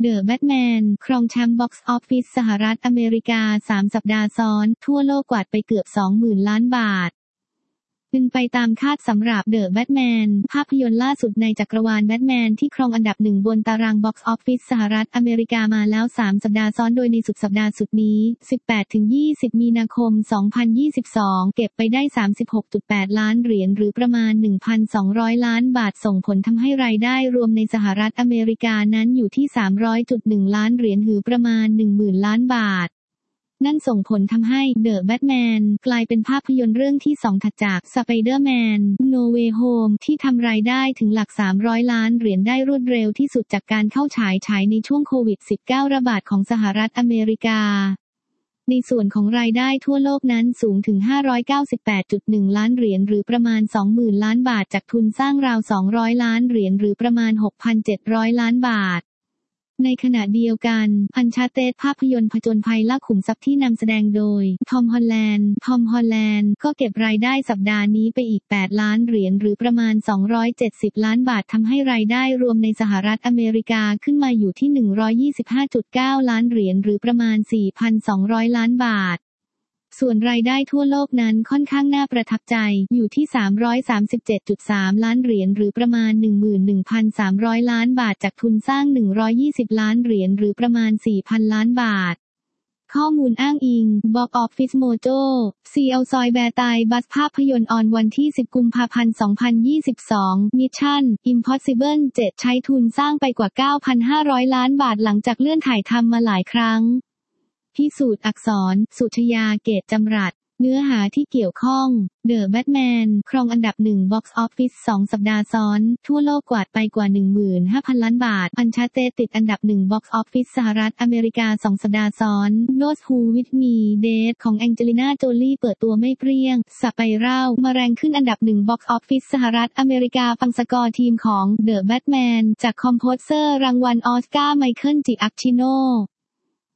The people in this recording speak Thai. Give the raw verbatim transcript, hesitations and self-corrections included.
The Batman ครองแชมป์บ็อกซ์ออฟฟิศสหรัฐอเมริกาสามสัปดาห์ซ้อนทั่วโลกกวาดไปเกือบ สองหมื่น ล้านบาทเป็นไปตามคาดสำหรับ The Batman ภาพยนตร์ล่าสุดในจักรวาลแบทแมนที่ครองอันดับหนึ่งบนตารางบ็อกซ์ออฟฟิศสหรัฐอเมริกามาแล้วสามสัปดาห์ซ้อนโดยในสุดสัปดาห์สุดนี้ สิบแปดถึงยี่สิบ มีนาคม สองพันยี่สิบสอง เก็บไปได้ สามสิบหกจุดแปด ล้านเหรียญหรือประมาณ หนึ่งพันสองร้อย ล้านบาทส่งผลทำให้รายได้รวมในสหรัฐอเมริกานั้นอยู่ที่ สามร้อยจุดหนึ่ง ล้านเหรียญหรือประมาณ หนึ่งหมื่น ล้านบาทนั่นส่งผลทำให้ The Batman กลายเป็นภาพยนตร์เรื่องที่สองถัดจาก Spider-Man No Way Home ที่ทำรายได้ถึงหลักสามร้อยล้านเหรียญได้รวดเร็วที่สุดจากการเข้าฉายฉายในช่วงโควิด สิบเก้า ระบาดของสหรัฐอเมริกาในส่วนของรายได้ทั่วโลกนั้นสูงถึง ห้าร้อยเก้าสิบแปดจุดหนึ่ง ล้านเหรียญหรือประมาณ สองหมื่น ล้านบาทจากทุนสร้างราว สองร้อย ล้านเหรียญหรือประมาณ หกพันเจ็ดร้อย ล้านบาทในขณะเดียวกันอันชาเตดภาพยนตร์ผจญภัยล่าขุมทรัพย์ที่นำแสดงโดยทอมฮอลแลนด์ทอมฮอลแลนด์ก็เก็บรายได้สัปดาห์นี้ไปอีกแปดล้านเหรียญหรือประมาณสองร้อยเจ็ดสิบล้านบาททำให้รายได้รวมในสหรัฐอเมริกาขึ้นมาอยู่ที่ หนึ่งร้อยยี่สิบห้าจุดเก้า ล้านเหรียญหรือประมาณ สี่พันสองร้อย ล้านบาทส่วนรายได้ทั่วโลกนั้นค่อนข้างน่าประทับใจอยู่ที่ สามร้อยสามสิบเจ็ดจุดสาม ล้านเหรียญหรือประมาณ หนึ่งหมื่นหนึ่งพันสามร้อย ล้านบาทจากทุนสร้าง หนึ่งร้อยยี่สิบ ล้านเหรียญหรือประมาณ สี่พัน ล้านบาทข้อมูลอ้างอิง Box Office Mojo ซี แอล ซอยแบร์ตายบัสภาพยนตร์ออนวันที่ สิบ กุมภาพันธ์ สองพันยี่สิบสอง Mission Impossible เจ็ด ใช้ทุนสร้างไปกว่า เก้าพันห้าร้อย ล้านบาทหลังจากเลื่อนถ่ายทำมาหลายครั้งพิสูจน์อักษรสุชยาเกตจำรัดเนื้อหาที่เกี่ยวข้อง The Batman ครองอันดับหนึ่ง Box Office สองสัปดาห์ซ้อนทั่วโลกกวาดไปกว่า หนึ่งหมื่นห้าพัน ล้านบาทอันชาเตติดอันดับหนึ่ง Box Office สหรัฐอเมริกาสองสัปดาห์ซ้อน Those Who With Me Dead ของแองเจลิน่าโจลีเปิดตัวไม่เปรี้ยงสไปรัลมาแรงขึ้นอันดับหนึ่ง Box Office สหรัฐอเมริกาฟังสกอร์ทีมของ The Batman จากคอมโพเซอร์รางวัลออสการ์ไมเคิลจิอัคชิโน